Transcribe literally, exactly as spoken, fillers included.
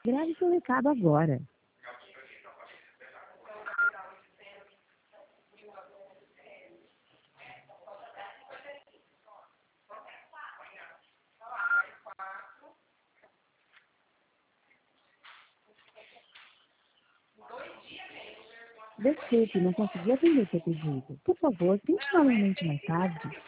Grave seu recado agora. Desculpe, não consegui atender seu pedido. Por favor, tente novamente mais tarde.